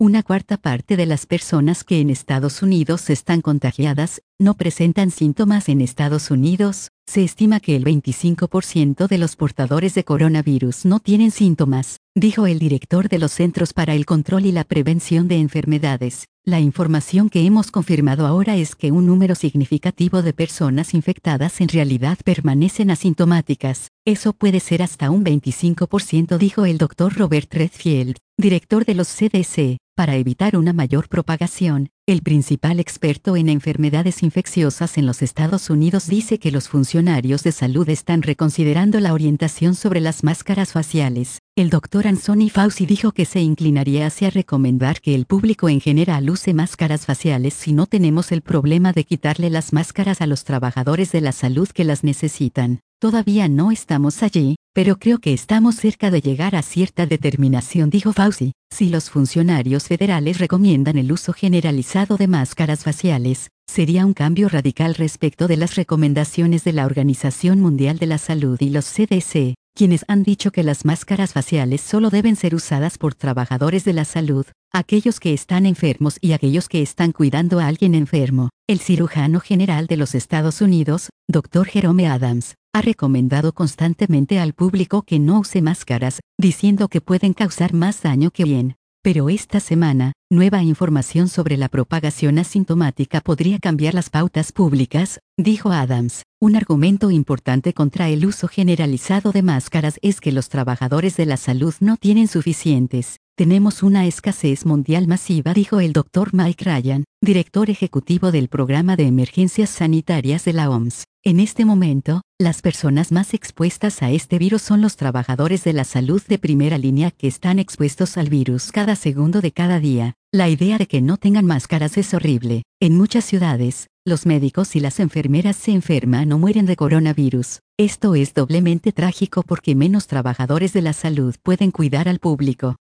Una cuarta parte de las personas que en Estados Unidos están contagiadas no presentan síntomas en Estados Unidos. Se estima que el 25% de los portadores de coronavirus no tienen síntomas, dijo el director de los Centros para el Control y la Prevención de Enfermedades. La información que hemos confirmado ahora es que un número significativo de personas infectadas en realidad permanecen asintomáticas. Eso puede ser hasta un 25%, dijo el Dr. Robert Redfield, director de los CDC. Para evitar una mayor propagación, el principal experto en enfermedades infecciosas en los Estados Unidos dice que los funcionarios de salud están reconsiderando la orientación sobre las máscaras faciales. El Dr. Anthony Fauci dijo que se inclinaría hacia recomendar que el público en general use máscaras faciales si no tenemos el problema de quitarle las máscaras a los trabajadores de la salud que las necesitan. Todavía no estamos allí, pero creo que estamos cerca de llegar a cierta determinación, dijo Fauci. Si los funcionarios federales recomiendan el uso generalizado de máscaras faciales, sería un cambio radical respecto de las recomendaciones de la Organización Mundial de la Salud y los CDC, quienes han dicho que las máscaras faciales solo deben ser usadas por trabajadores de la salud, aquellos que están enfermos y aquellos que están cuidando a alguien enfermo. El cirujano general de los Estados Unidos, Dr. Jerome Adams, ha recomendado constantemente al público que no use máscaras, diciendo que pueden causar más daño que bien. Pero esta semana, nueva información sobre la propagación asintomática podría cambiar las pautas públicas, dijo Adams. Un argumento importante contra el uso generalizado de máscaras es que los trabajadores de la salud no tienen suficientes. Tenemos una escasez mundial masiva, dijo el Dr. Mike Ryan, director ejecutivo del Programa de Emergencias Sanitarias de la OMS. En este momento, las personas más expuestas a este virus son los trabajadores de la salud de primera línea que están expuestos al virus cada segundo de cada día. La idea de que no tengan máscaras es horrible. En muchas ciudades, los médicos y las enfermeras se enferman o mueren de coronavirus. Esto es doblemente trágico porque menos trabajadores de la salud pueden cuidar al público.